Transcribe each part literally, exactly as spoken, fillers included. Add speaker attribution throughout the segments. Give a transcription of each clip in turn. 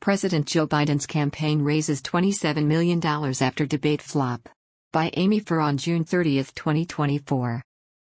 Speaker 1: President Joe Biden's campaign raises twenty-seven million dollars after debate flop. By Amy Farr on June thirtieth, twenty twenty-four.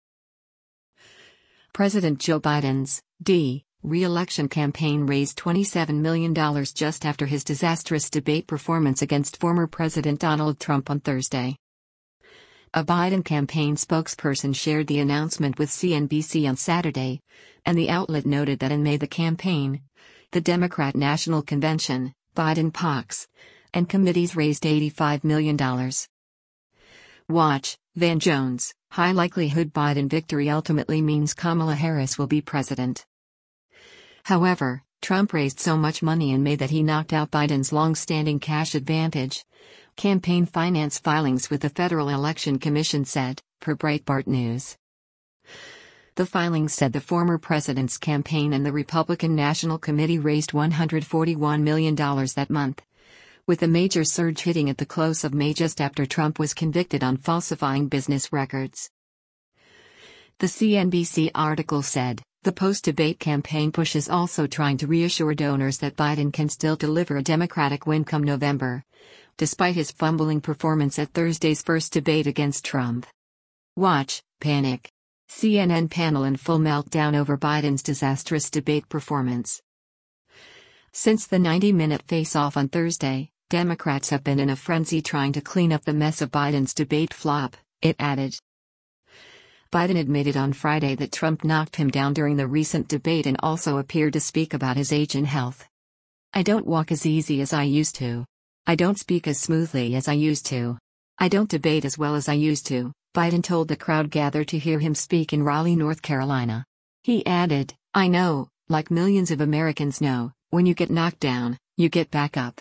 Speaker 1: President Joe Biden's D. re-election campaign raised twenty-seven million dollars just after his disastrous debate performance against former President Donald Trump on Thursday. A Biden campaign spokesperson shared the announcement with C N B C on Saturday, and the outlet noted that in May the campaign, the Democrat National Convention, Biden P O Cs, and committees raised eighty-five million dollars. Watch, Van Jones, high likelihood Biden victory ultimately means Kamala Harris will be president. However, Trump raised so much money in May that he knocked out Biden's long-standing cash advantage, campaign finance filings with the Federal Election Commission said, per Breitbart News. The filings said the former president's campaign and the Republican National Committee raised one hundred forty-one million dollars that month, with a major surge hitting at the close of May just after Trump was convicted on falsifying business records. The C N B C article said, the post-debate campaign push is also trying to reassure donors that Biden can still deliver a Democratic win come November, despite his fumbling performance at Thursday's first debate against Trump. Watch, panic. C N N panel in full meltdown over Biden's disastrous debate performance. Since the ninety-minute face-off on Thursday, Democrats have been in a frenzy trying to clean up the mess of Biden's debate flop, it added. Biden admitted on Friday that Trump knocked him down during the recent debate and also appeared to speak about his age and health. I don't walk as easy as I used to. I don't speak as smoothly as I used to. I don't debate as well as I used to, Biden told the crowd gathered to hear him speak in Raleigh, North Carolina. He added, I know, like millions of Americans know, when you get knocked down, you get back up.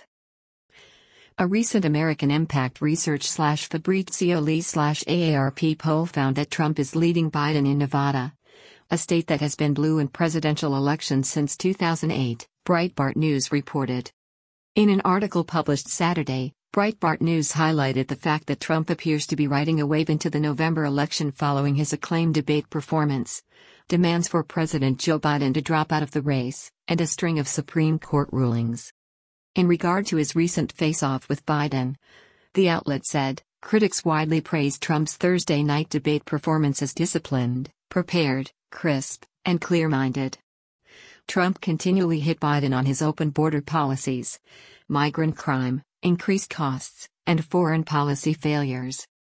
Speaker 1: A recent American Impact Research slash Fabrizio Lee slash A A R P poll found that Trump is leading Biden in Nevada, a state that has been blue in presidential elections since two thousand eight, Breitbart News reported. In an article published Saturday, Breitbart News highlighted the fact that Trump appears to be riding a wave into the November election following his acclaimed debate performance, demands for President Joe Biden to drop out of the race, and a string of Supreme Court rulings. In regard to his recent face-off with Biden, the outlet said, critics widely praised Trump's Thursday night debate performance as disciplined, prepared, crisp, and clear-minded. Trump continually hit Biden on his open border policies, migrant crime, increased costs, and foreign policy failures.